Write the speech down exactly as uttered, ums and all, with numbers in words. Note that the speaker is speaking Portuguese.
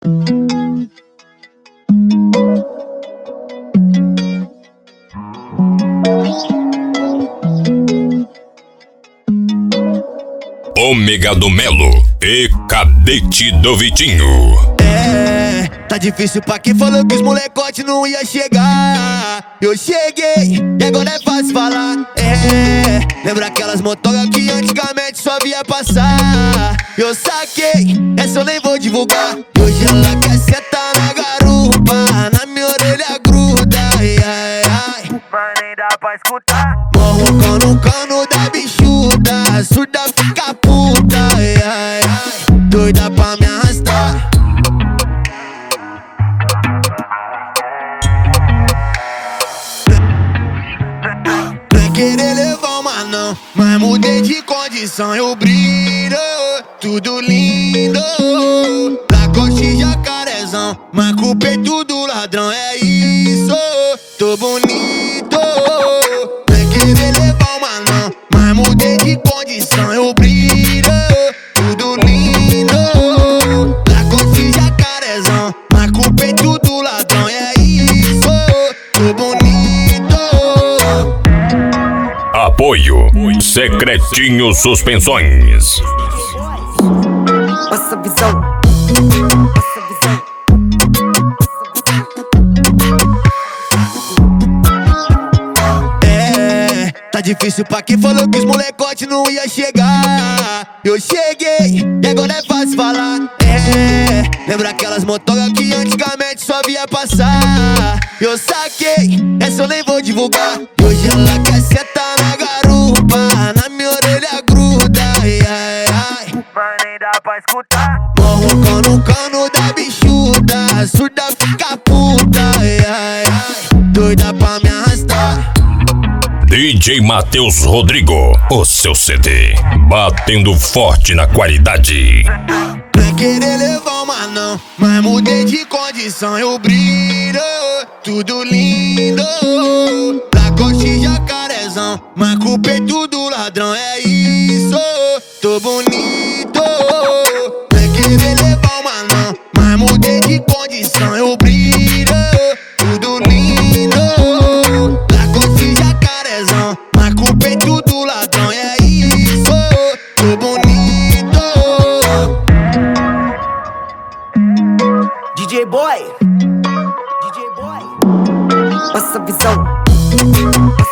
Ômega do Melo e Cadete do Vitinho. É, tá difícil pra quem falou que os molecote não ia chegar. Eu cheguei e agora é fácil falar. É, lembra aquelas motogas que antigamente só via passar. Eu saquei, essa eu nem vou divulgar. Hoje ela quer sentar na garupa, na minha orelha gruda. Ai, ai, ai, mas nem dá pra escutar. morro no cano da bichuda, surda fica puta. Ai, ai, ai, doida pra me arrastar. Não é querer levar uma não, mas mudei de condição. Eu brilho, tudo lindo, Lacoste e jacarezão, mas culpei tudo ladrão. É isso, tô bonito. Não é querer levar uma não, mas mudei de condição. Eu brilho, tudo lindo, Lacoste e jacarezão, mas culpei tudo ladrão. É isso, tô bonito. Apoio Secretinho Suspensões. Passa visão, passa visão. É, tá difícil pra quem falou que os molecote não ia chegar. Eu cheguei e agora é fácil falar. É, lembra aquelas motogas que antigamente só via passar. Eu saquei, essa eu nem vou divulgar. Hoje ela quer sentar na garupa, na minha orelha gruda. Ai, ai, ai, Mas nem dá pra escutar. morro no cano da bichuda, surda fica puta. Ai, ai, ai, doida pra me arrastar. D J Matheus Rodrigo, o seu C D, batendo forte na qualidade. Não é querer levar uma não, mas mudei de condição. Eu brilho, tudo lindo, Lacoste e jacarezão, mas culpei tudo ladrão. É isso, tô bonito. Não é querer levar uma não, mas mudei de condição. Eu brilho, tudo lindo, Lacoste e jacarezão, mas culpei tudo ladrão. É isso, tô bonito. D J Boy, D J Boy. Passa visão, passa